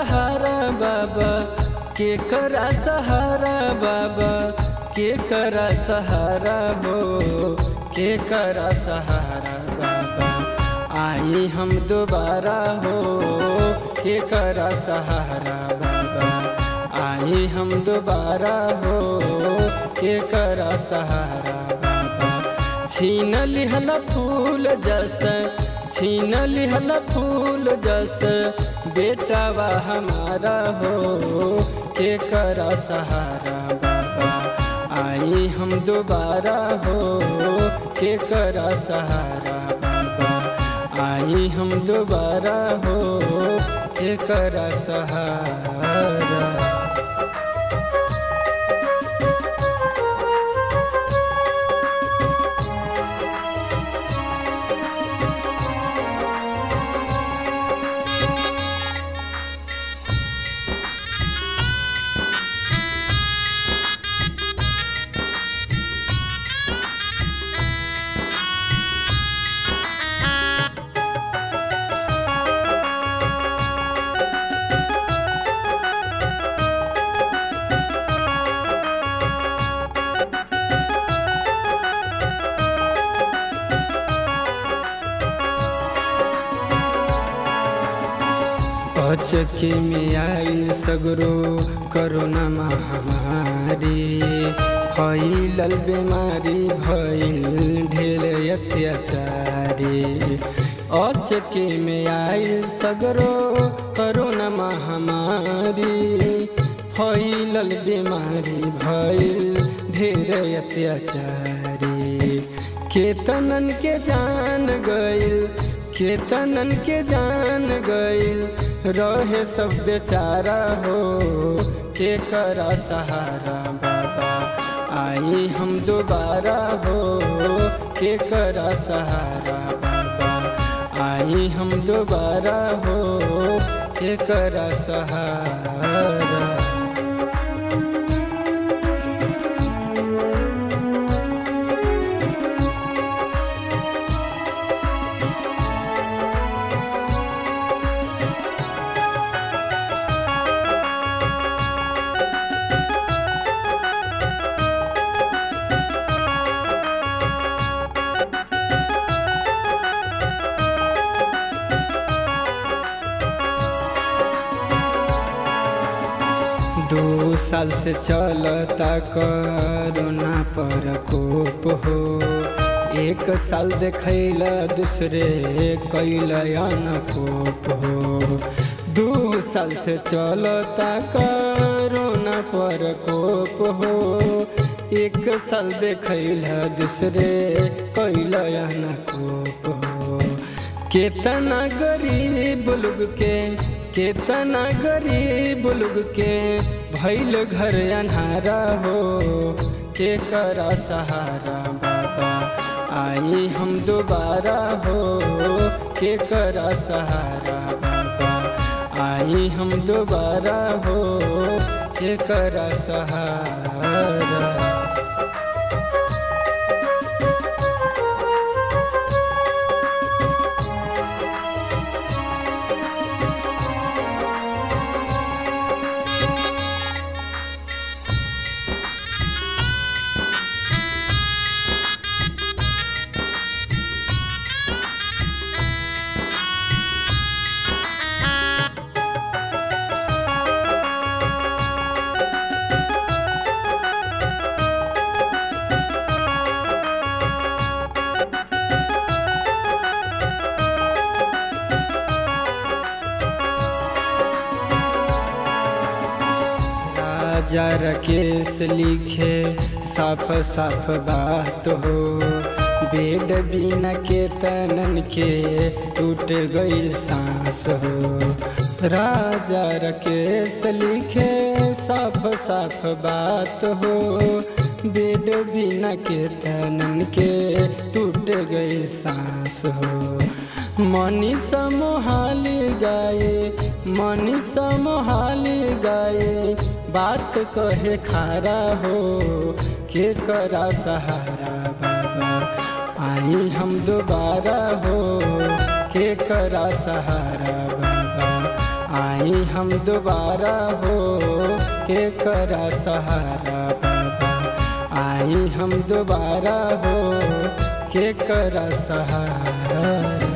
सहारा बाबा, के करा सहारा बाबा, के करा सहारा हो, के करा सहारा बाबा। आई हम दोबारा हो, के करा सहारा बाबा, आई हम दोबारा हो, के करा सहारा बाबा। छीन लिहल फूल जस, छीन लिहल फूल जस, बेटावा हमारा हो, के करा सहारा बाबा। आई हम दोबारा हो, के करा सहारा बाबा, आई हम दोबारा हो, के करा सहारा। अचके में आइल सगरो कोरोना महामारी, फैलल बीमारी भइल ढेर अत्याचारी। अचके में आइल सगरो कोरोना महामारी, फैलल बीमारी भइल ढेर अत्याचारी। केतनन के जान गइल, केतनन के जान गइल, रहे सब बेचारा हो, के करा सहारा बाबा। आई हम दोबारा हो, के करा सहारा बाबा, आई हम दोबारा हो, के करा सहारा। दो साल से चलता कोरोना प्रकोप हो, एक साल देखैला दूसरे कैला अनकोप हो। 2 साल से चलता कोरोना प्रकोप हो, एक साल देखैला दूसरे कैला अनकोप हो। केतना गरीब लोग के, केतना गरीब लोग के भइल घर अन्हारा हो, के करा सहारा बाबा। आई हम दोबारा हो, के करा सहारा बाबा, आई हम दोबारा हो, के करा सहारा। राजा राकेश लिखे साफ साफ बात हो, बेड बिना केतनन के टूट गइल सांस हो। राजा राकेश लिखे साफ साफ बात हो, बेड बिना केतनन के टूट गइल सांस हो। मनीषा मोहाली गाए, मनीषा मोहाली गाए, बात कहे खारा हो, के करा सहारा बाबा। आई हम दोबारा हो, के करा सहारा बाबा। आई हम दोबारा हो के करा सहारा बाबा, आई हम दोबारा हो के करा सहारा।